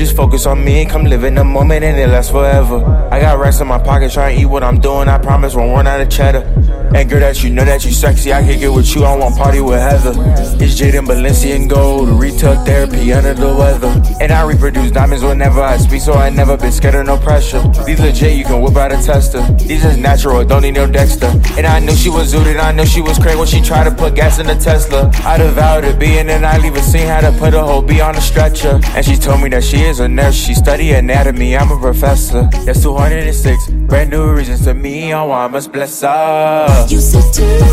Just focus on me and come live in the moment and it lasts forever. I got racks in my pocket trying to eat what I'm doing. I promise won't run out of cheddar. And girl, that you know that you sexy, I can get with you, I want party with Heather. It's Jade and Balenciaga and gold, retail therapy under the weather. And I reproduce diamonds whenever I speak, so I never been scared of no pressure. These legit, you can whip out a tester. These is natural, don't need no Dexter. And I knew she was zooted, I knew she was crazy when she tried to put gas in the Tesla. I devoured a B and then I leave a scene, had to put a whole B on a stretcher. And she told me that she is a nurse, she study anatomy, I'm a professor. That's 206, brand new reasons to me, oh I must bless her. You said to